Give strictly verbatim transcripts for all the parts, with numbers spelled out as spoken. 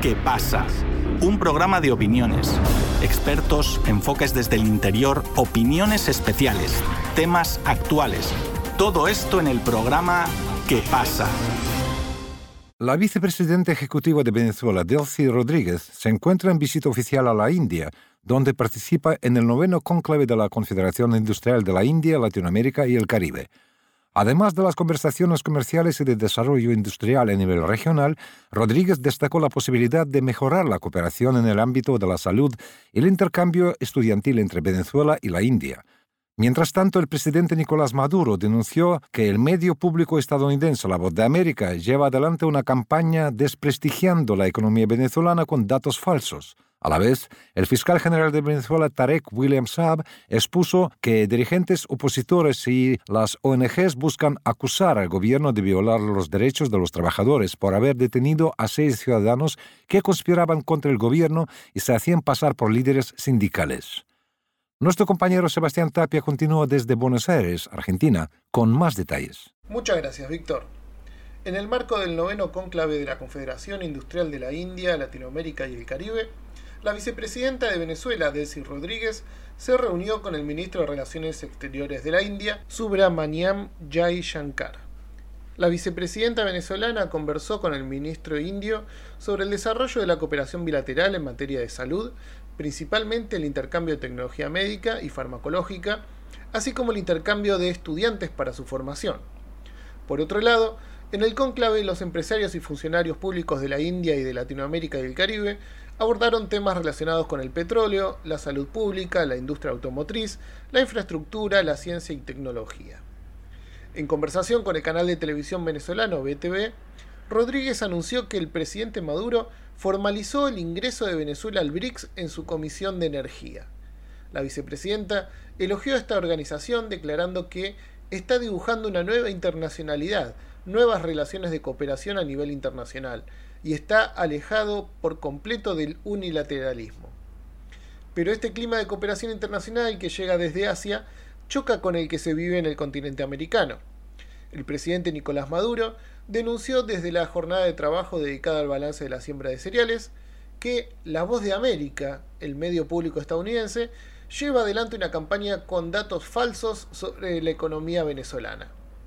¿Qué pasa? Un programa de opiniones, expertos, enfoques desde el interior, opiniones especiales, temas actuales. Todo esto en el programa ¿Qué pasa? La vicepresidenta ejecutiva de Venezuela, Delcy Rodríguez, se encuentra en visita oficial a la India, donde participa en el noveno cónclave de la Confederación Industrial de la India, Latinoamérica y el Caribe. Además de las conversaciones comerciales y de desarrollo industrial a nivel regional, Rodríguez destacó la posibilidad de mejorar la cooperación en el ámbito de la salud y el intercambio estudiantil entre Venezuela y la India. Mientras tanto, el presidente Nicolás Maduro denunció que el medio público estadounidense La Voz de América lleva adelante una campaña desprestigiando la economía venezolana con datos falsos. A la vez, el fiscal general de Venezuela, Tarek William Saab, expuso que dirigentes opositores y las O N Ges buscan acusar al gobierno de violar los derechos de los trabajadores por haber detenido a seis ciudadanos que conspiraban contra el gobierno y se hacían pasar por líderes sindicales. Nuestro compañero Sebastián Tapia continúa desde Buenos Aires, Argentina, con más detalles. Muchas gracias, Víctor. En el marco del noveno cónclave de la Confederación Industrial de la India, Latinoamérica y el Caribe, la vicepresidenta de Venezuela, Delcy Rodríguez, se reunió con el ministro de Relaciones Exteriores de la India, Subrahmanyam Jaishankar. La vicepresidenta venezolana conversó con el ministro indio sobre el desarrollo de la cooperación bilateral en materia de salud, principalmente el intercambio de tecnología médica y farmacológica, así como el intercambio de estudiantes para su formación. Por otro lado, en el cónclave, los empresarios y funcionarios públicos de la India y de Latinoamérica y el Caribe abordaron temas relacionados con el petróleo, la salud pública, la industria automotriz, la infraestructura, la ciencia y tecnología. En conversación con el canal de televisión venezolano V T V, Rodríguez anunció que el presidente Maduro formalizó el ingreso de Venezuela al B R I C S en su Comisión de Energía. La vicepresidenta elogió a esta organización declarando que está dibujando una nueva internacionalidad, nuevas relaciones de cooperación a nivel internacional, y está alejado por completo del unilateralismo. Pero este clima de cooperación internacional que llega desde Asia choca con el que se vive en el continente americano. El presidente Nicolás Maduro denunció desde la jornada de trabajo dedicada al balance de la siembra de cereales que La Voz de América, el medio público estadounidense, lleva adelante una campaña con datos falsos sobre la economía venezolana.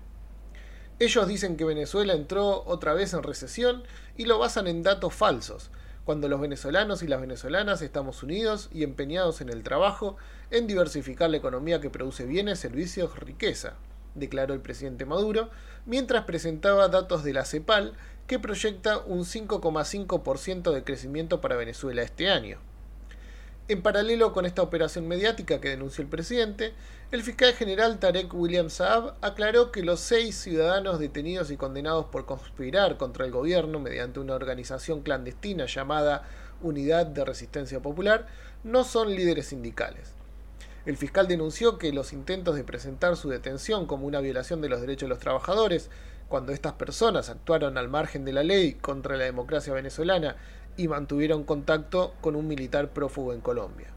Ellos dicen que Venezuela entró otra vez en recesión y lo basan en datos falsos, cuando los venezolanos y las venezolanas estamos unidos y empeñados en el trabajo, en diversificar la economía que produce bienes, servicios, riqueza, declaró el presidente Maduro, mientras presentaba datos de la CEPAL que proyecta un cinco coma cinco por ciento de crecimiento para Venezuela este año. En paralelo con esta operación mediática que denunció el presidente, el fiscal general Tarek William Saab aclaró que los seis ciudadanos detenidos y condenados por conspirar contra el gobierno mediante una organización clandestina llamada Unidad de Resistencia Popular no son líderes sindicales. El fiscal denunció que los intentos de presentar su detención como una violación de los derechos de los trabajadores, cuando estas personas actuaron al margen de la ley contra la democracia venezolana y mantuvieron contacto con un militar prófugo en Colombia.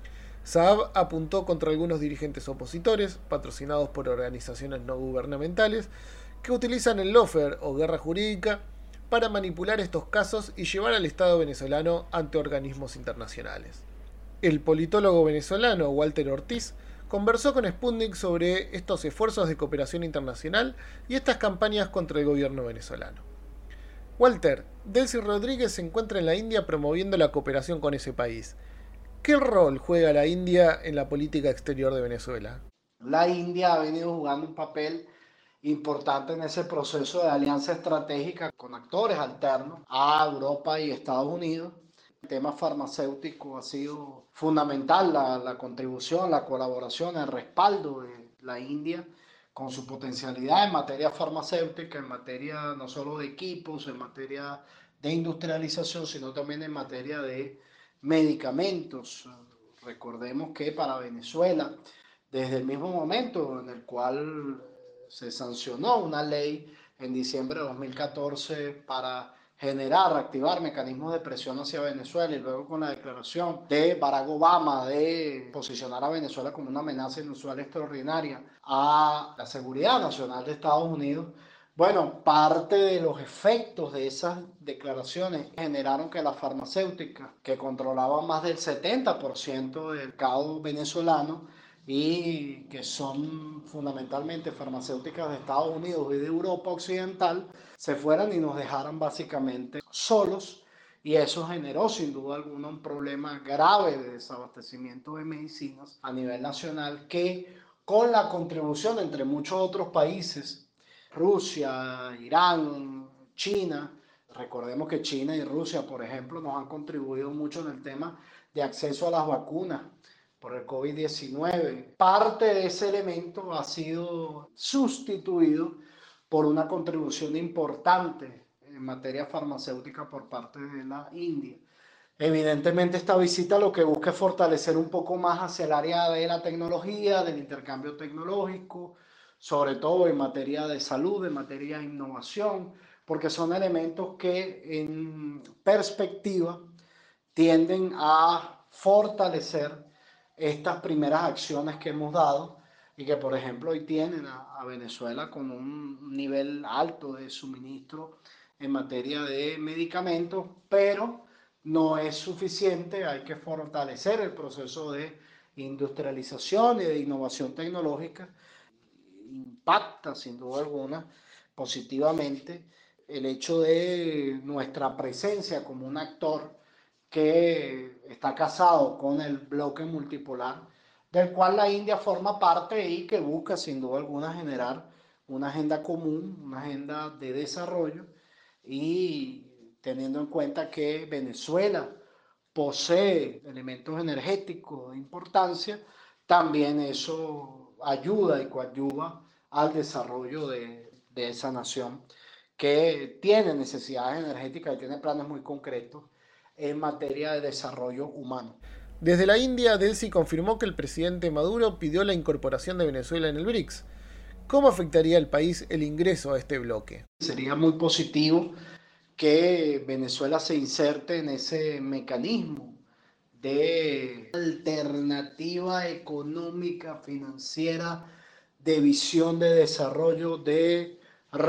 Saab apuntó contra algunos dirigentes opositores, patrocinados por organizaciones no gubernamentales, que utilizan el lawfare o guerra jurídica para manipular estos casos y llevar al Estado venezolano ante organismos internacionales. El politólogo venezolano Walter Ortiz conversó con Sputnik sobre estos esfuerzos de cooperación internacional y estas campañas contra el gobierno venezolano. Walter, Delcy Rodríguez se encuentra en la India promoviendo la cooperación con ese país. ¿Qué rol juega la India en la política exterior de Venezuela? La India ha venido jugando un papel importante en ese proceso de alianza estratégica con actores alternos a Europa y Estados Unidos. El tema farmacéutico ha sido fundamental, la, la contribución, la colaboración, el respaldo de la India con su potencialidad en materia farmacéutica, en materia no solo de equipos, en materia de industrialización, sino también en materia de medicamentos. Recordemos que para Venezuela, desde el mismo momento en el cual se sancionó una ley en diciembre de dos mil catorce para generar, activar mecanismos de presión hacia Venezuela, y luego con la declaración de Barack Obama de posicionar a Venezuela como una amenaza inusual extraordinaria a la seguridad nacional de Estados Unidos, Bueno, parte de los efectos de esas declaraciones generaron que las farmacéuticas, que controlaban más del setenta por ciento del mercado venezolano y que son fundamentalmente farmacéuticas de Estados Unidos y de Europa Occidental, se fueran y nos dejaran básicamente solos. Y eso generó sin duda alguna un problema grave de desabastecimiento de medicinas a nivel nacional que, con la contribución entre muchos otros países, Rusia, Irán, China. Recordemos que China y Rusia, por ejemplo, nos han contribuido mucho en el tema de acceso a las vacunas por el COVID diecinueve. Parte de ese elemento ha sido sustituido por una contribución importante en materia farmacéutica por parte de la India. Evidentemente esta visita lo que busca es fortalecer un poco más hacia el área de la tecnología, del intercambio tecnológico, sobre todo en materia de salud, en materia de innovación, porque son elementos que en perspectiva tienden a fortalecer estas primeras acciones que hemos dado y que, por ejemplo, hoy tienen a, a Venezuela con un nivel alto de suministro en materia de medicamentos, pero no es suficiente, hay que fortalecer el proceso de industrialización y de innovación tecnológica. Impacta sin duda alguna positivamente el hecho de nuestra presencia como un actor que está casado con el bloque multipolar, del cual la India forma parte y que busca sin duda alguna generar una agenda común, una agenda de desarrollo, y teniendo en cuenta que Venezuela posee elementos energéticos de importancia, también eso ayuda y coadyuva al desarrollo de, de esa nación que tiene necesidades energéticas y tiene planes muy concretos en materia de desarrollo humano. Desde la India, Delcy confirmó que el presidente Maduro pidió la incorporación de Venezuela en el BRICS. ¿Cómo afectaría al país el ingreso a este bloque? Sería muy positivo que Venezuela se inserte en ese mecanismo de alternativa económica, financiera, de visión de desarrollo, de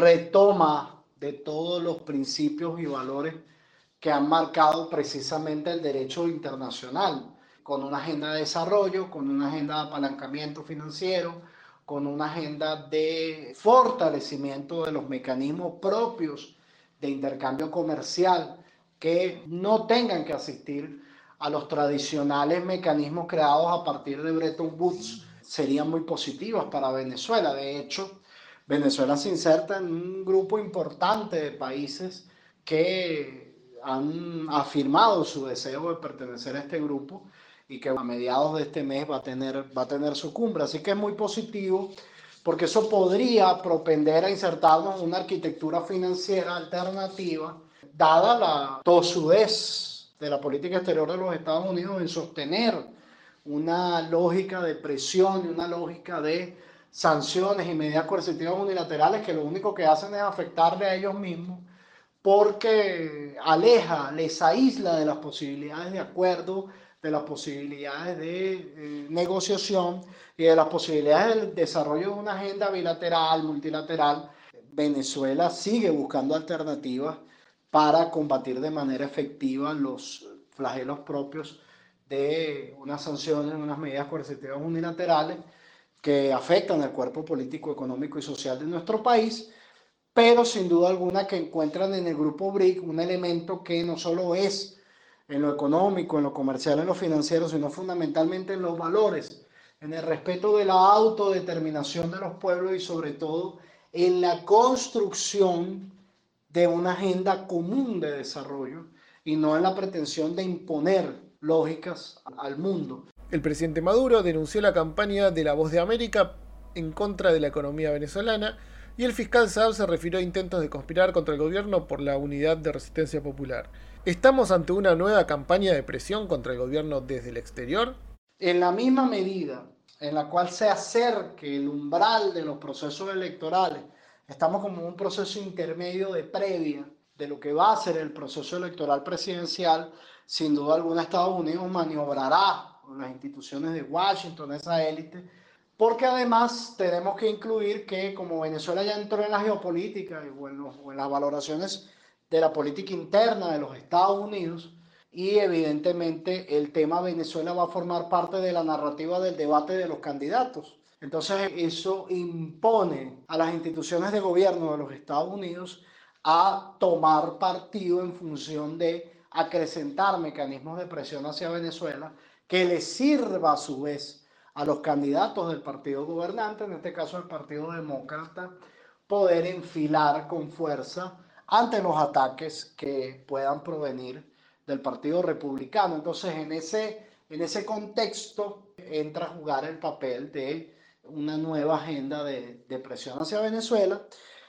retoma de todos los principios y valores que han marcado precisamente el derecho internacional, con una agenda de desarrollo, con una agenda de apalancamiento financiero, con una agenda de fortalecimiento de los mecanismos propios de intercambio comercial que no tengan que asistir a los tradicionales mecanismos creados a partir de Bretton Woods. Serían muy positivas para Venezuela. De hecho, Venezuela se inserta en un grupo importante de países que han afirmado su deseo de pertenecer a este grupo y que a mediados de este mes va a tener, va a tener su cumbre. Así que es muy positivo porque eso podría propender a insertarnos en una arquitectura financiera alternativa, dada la tosudez de la política exterior de los Estados Unidos en sostener una lógica de presión y una lógica de sanciones y medidas coercitivas unilaterales que lo único que hacen es afectarle a ellos mismos, porque aleja, les aísla de las posibilidades de acuerdo, de las posibilidades de eh, negociación y de las posibilidades del desarrollo de una agenda bilateral, multilateral. Venezuela sigue buscando alternativas para combatir de manera efectiva los flagelos propios de unas sanciones, unas medidas coercitivas unilaterales que afectan al cuerpo político, económico y social de nuestro país, pero sin duda alguna que encuentran en el grupo BRIC un elemento que no solo es en lo económico, en lo comercial, en lo financiero, sino fundamentalmente en los valores, en el respeto de la autodeterminación de los pueblos y sobre todo en la construcción de una agenda común de desarrollo y no en la pretensión de imponer lógicas al mundo. El presidente Maduro denunció la campaña de La Voz de América en contra de la economía venezolana y el fiscal Saab se refirió a intentos de conspirar contra el gobierno por la Unidad de Resistencia Popular. ¿Estamos ante una nueva campaña de presión contra el gobierno desde el exterior? En la misma medida en la cual se acerque el umbral de los procesos electorales, estamos como en un proceso intermedio de previa de lo que va a ser el proceso electoral presidencial. Sin duda alguna Estados Unidos maniobrará con las instituciones de Washington, esa élite, porque además tenemos que incluir que como Venezuela ya entró en la geopolítica o en, los, o en las valoraciones de la política interna de los Estados Unidos, y evidentemente el tema Venezuela va a formar parte de la narrativa del debate de los candidatos. Entonces eso impone a las instituciones de gobierno de los Estados Unidos a tomar partido en función de acrecentar mecanismos de presión hacia Venezuela que le sirva a su vez a los candidatos del partido gobernante, en este caso el Partido Demócrata, poder enfilar con fuerza ante los ataques que puedan provenir del Partido Republicano. Entonces, en ese, en ese contexto entra a jugar el papel de una nueva agenda de, de presión hacia Venezuela,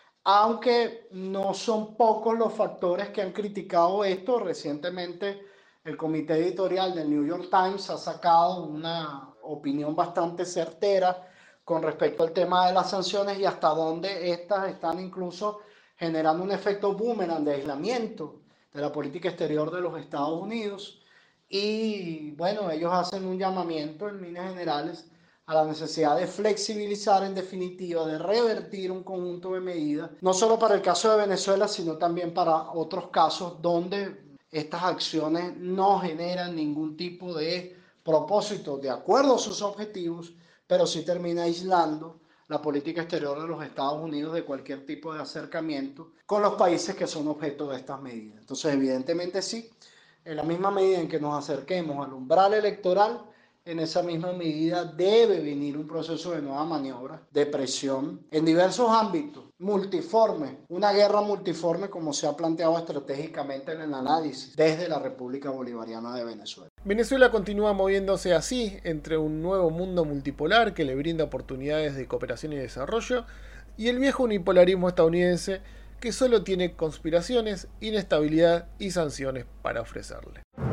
aunque no son pocos los factores que han criticado esto. Recientemente el comité editorial del New York Times ha sacado una opinión bastante certera con respecto al tema de las sanciones y hasta dónde estas están incluso generando un efecto boomerang de aislamiento de la política exterior de los Estados Unidos. Y bueno, ellos hacen un llamamiento en líneas generales a la necesidad de flexibilizar, en definitiva, de revertir un conjunto de medidas, no solo para el caso de Venezuela, sino también para otros casos donde estas acciones no generan ningún tipo de propósito de acuerdo a sus objetivos, pero sí termina aislando la política exterior de los Estados Unidos de cualquier tipo de acercamiento con los países que son objeto de estas medidas. Entonces, evidentemente sí, en la misma medida en que nos acerquemos al umbral electoral, en esa misma medida debe venir un proceso de nueva maniobra, de presión, en diversos ámbitos, multiforme, una guerra multiforme como se ha planteado estratégicamente en el análisis desde la República Bolivariana de Venezuela. Venezuela continúa moviéndose así entre un nuevo mundo multipolar que le brinda oportunidades de cooperación y desarrollo y el viejo unipolarismo estadounidense que solo tiene conspiraciones, inestabilidad y sanciones para ofrecerle.